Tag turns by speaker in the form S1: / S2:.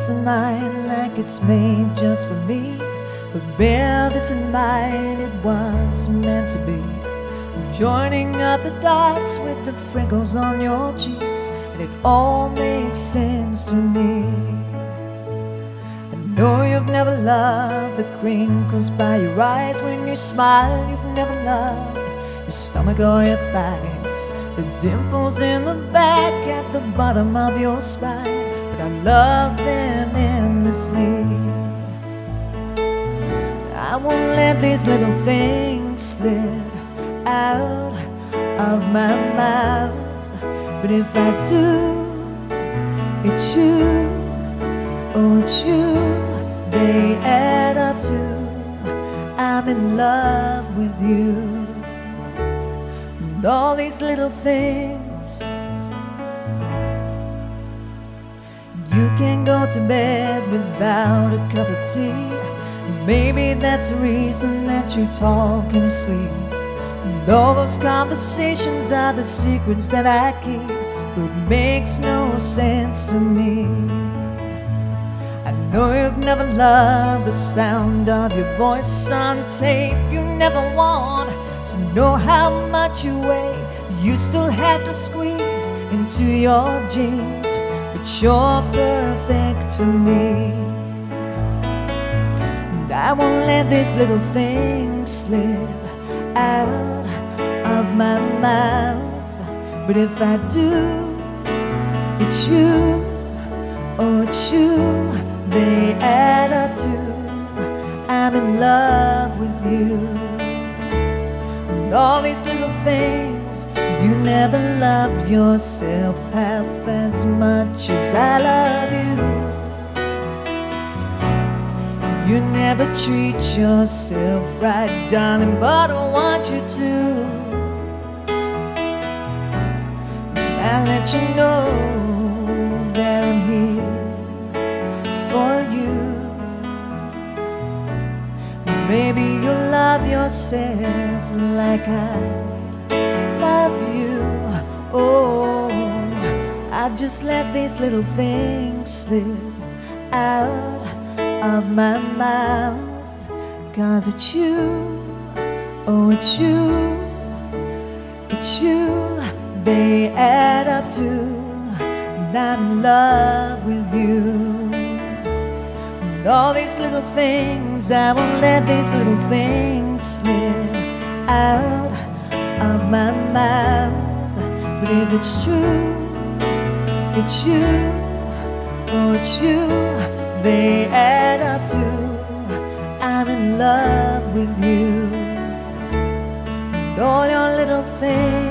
S1: heart's mine, like it's made just for me. But bear this in mind, it was meant to be. I'm joining up the dots with the freckles on your cheeks, and it all makes sense to me. I know you've never loved the crinkles by your eyes when you smile. You've never loved your stomach or your thighs, the dimples in the back at the bottom of your spine. But I love them endlessly. I won't let these little things slip out of my mouth. But if I do, it's you, oh it's you, they add up to I'm in love with you. And all these little things. You can't go to bed without a cup of tea. Maybe that's the reason that you talk in your sleep. And all those conversations are the secrets that I keep, but it makes no sense to me. I know you've never loved the sound of your voice on tape. You never want to know how much you weigh. You still have to squeeze into your jeans, but you're perfect to me. I won't let these little things slip out of my mouth. But if I do, it's you, oh it's you, they add up to I'm in love with you. And all these little things. You never loved yourself half as much as I love you. You never treat yourself right, darling, but I want you to. I'll let you know that I'm here for you. Maybe you'll love yourself like I love you. Oh, I just let these little things slip out of my mouth, 'cause it's you, oh it's you, it's you, they add up to, and I'm in love with you. And all these little things, I won't let these little things slip out of my mouth. But if it's true, it's you, oh it's you, they add up to I'm in love with you. And all your little things.